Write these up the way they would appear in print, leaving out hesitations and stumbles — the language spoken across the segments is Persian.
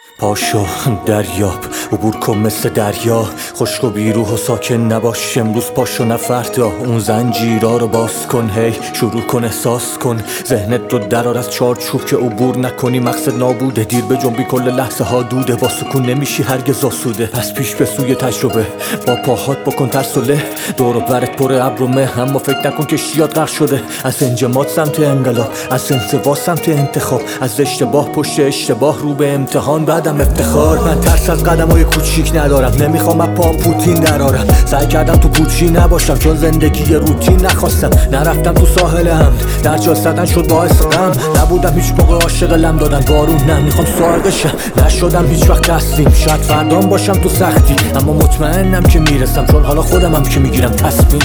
پاشو دریاب عبور کن مثل دریا، خشک و بیروح و ساکن نباش امروز، پاشو نه فردا. اون زنجیرا رو باز کن، هی شروع کن احساس کن، ذهنت رو درار از چارچوب که عبور نکنی مقصد نابوده. دیر به جنبی کل لحظه ها دوده، با سکون نمیشی هرگز آسوده. پس پیش به سوی تجربه با پاهات بکن ترس و له، دور و برت پر ابر و مه، اما فکر نکن که شیاد غرق شده. از انجماد سمت انقلاب، از انزوا سمت انتخاب، از اشتباه پشت اشتباه رو به امتحان بعدم افتخار. من ترس از قدمای کوچیک ندارم، نمیخوام از پام پوتین درارم. سعی کردم تو پوچی نباشم چون زندگی روتین نخواستم. نرفتم تو ساحل حمد، در جا زدن شد باعث غم. نبودم هیچ موقع عاشق لم دادن بارون، نمیخوام سوال شم. نشدم هیچ وقت تسلیم، شاید فردام باشم تو سختی، اما مطمئنم که میرسم چون حالا خودمم که میگیرم تصمیم.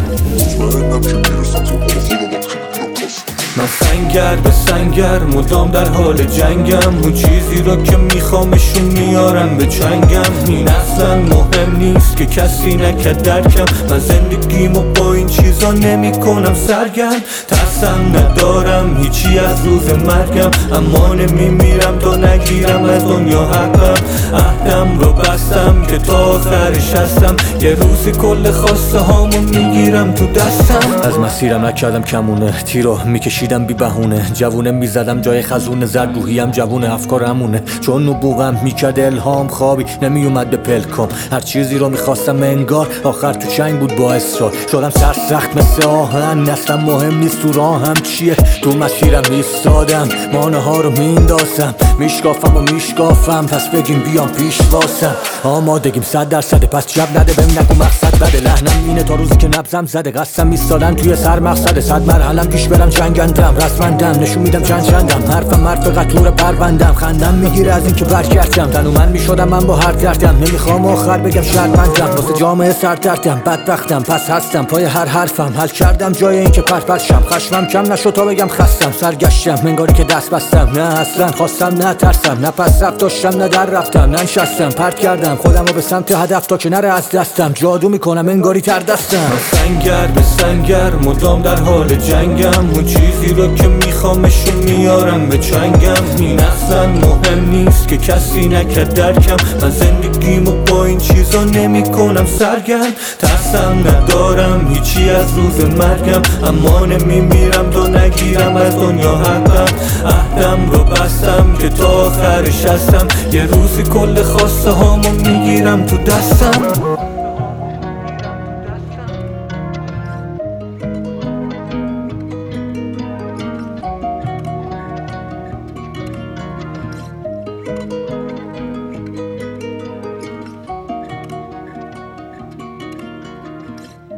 من سنگر به سنگر مدام در حال جنگم، اون چیزی رو که میخوامشون میارم به چنگم. این اصلا مهم نیست که کسی نکرد درکم، من زندگیمو با این چیزا نمی کنم سرگرم. ترسم ندارم هیچی از روز مرگم، اما نمیمیرم تا نگیرم از دنیا حقم. عهدم رو بستم که تا آخرش هستم، یه روزی کل خواسته هامو میگیرم تو دستم. از مسیرم نکردم کمونه، تیرو میکشیدم بی بهونه، جوونه میزدم جای خزونه، زرد روحیم جوونه افکارمونه. چون نبوغم میکرد الهام خوابی نمیومد به پلکام، هر چیزی رو میخواستم انگار آخر تو چنگ بود با اصرار. شدم سرسخت مثل آهن، اصلا مهم نیست تو راهم چیه، تو مسیرم ایستادم مانه ها رو میندازم. میشکافم و میشکافم پس بگیم بیام پیش واسم. آمادگیم 100%، پس جب نده بهم نگو مقصد بده. لحنم اینه تا روزی که نبضم زده، قسم ایستادن توی سر مقصد. 100 مرحلم پیش برم جنگندم، رسمندم نشون میدم چندم. حرفم حرف قطور پروندم، خندم میگیره از این که برگردم. تنومند میشدم من با هر دردم، نمیخوام آخر بگم شرمندم. واسه جامعه سردردم، بدبختم پس هستم پای هر حرفم. حل کردم جای این که پرپرشم، خشمم کم نشد تا بگم خستم. سرگشتم انگاری که دست بستم، نه اصلا خواستم نه ترسم، نه پس رفت داشتم نه در رفتم. نه نشستم پرت کردم خودم رو به سمت هدف تا که نره از دستم. جادو میکنم انگاری تر دستم. سنگر به سنگر مدام در حال جنگم، اون چیزی رو که میخوامشون میارم به چنگم. این اصلا مهم نیست که کسی نکرد درکم، من زندگیمو با این چیزا نمی کنم سرگرم. ترسم ندارم هیچی از روز مرگم، اما نمیمیرم تا نگیرم از دنیا حقم. عهدم رو بستم که تا آخرش هستم، یه روزی کل خواسته هامو میگیرم تو دستم.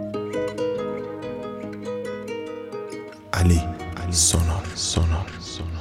علی سونار